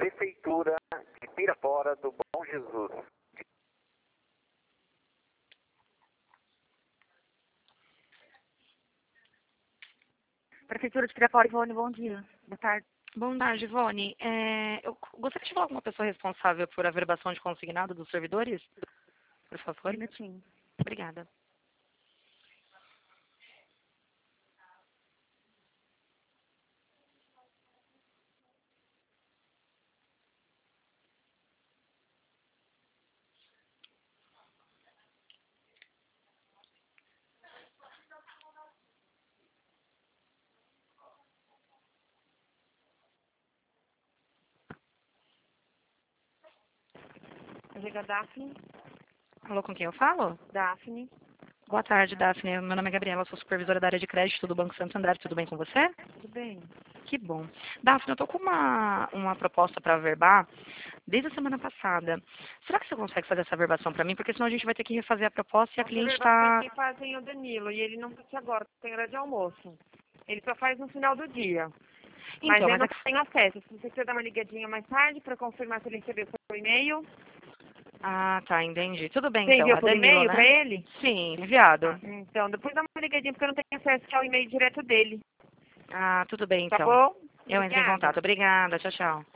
Prefeitura de Pirapora do Bom Jesus. Prefeitura de Pirapora, Ivone, bom dia. Boa tarde. Boa tarde, Ivone. Eu gostaria de falar com uma pessoa responsável por averbação de consignado dos servidores, por favor. Um minutinho. Obrigada. Liga Daphne. Alô, com quem eu falo? Daphne. Boa tarde, Daphne. Meu nome é Gabriela, sou supervisora da área de crédito do Banco Santander. Tudo bem com você? Tudo bem? Que bom. Daphne, eu estou com uma proposta para averbar desde a semana passada. Será que você consegue fazer essa averbação para mim? Porque senão a gente vai ter que refazer a proposta e a cliente está... Quem fazem é o Danilo e ele não pode ser agora, tem hora de almoço. Ele só faz no final do dia. Mas Então, eu não mas tenho acesso. Se você quiser dar uma ligadinha mais tarde para confirmar se ele recebeu seu e-mail. Ah, tá, entendi. Tudo bem, Você então. enviou É por Danilo, e-mail né? para ele? Sim, enviado. Então, depois dá uma ligadinha porque eu não tenho acesso ao e-mail direto dele. Ah, tudo bem, Tá então. bom? Eu entro em Obrigada. contato. Obrigada. Tchau, tchau.